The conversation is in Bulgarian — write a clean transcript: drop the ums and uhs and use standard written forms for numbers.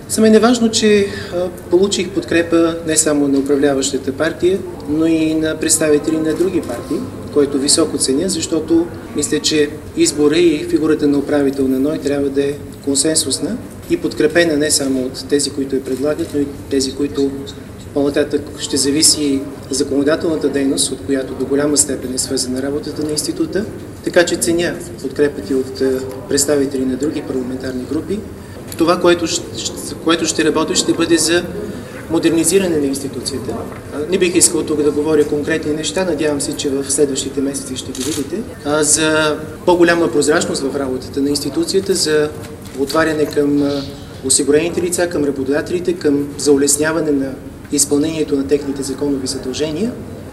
За мен е важно, че получих подкрепа не само на управляващата партия, но и на представители на други партии, което високо ценя, защото мисля, че избора и фигурата на управител на НОИ трябва да е консенсусна и подкрепена не само от тези, които я предлагат, но и тези, които по-нататък ще зависи законодателната дейност, от която до голяма степен е свързана работата на института. Така че ценя подкрепата от представители на други парламентарни групи. Това, което ще работи, ще бъде за модернизиране на институцията. Не бих искал тук да говоря конкретни неща, надявам се, че в следващите месеци ще ги видите. За по-голяма прозрачност в работата на институцията, за отваряне към осигурените лица, към работодателите, за улесняване на изпълнението на техните законови задължения.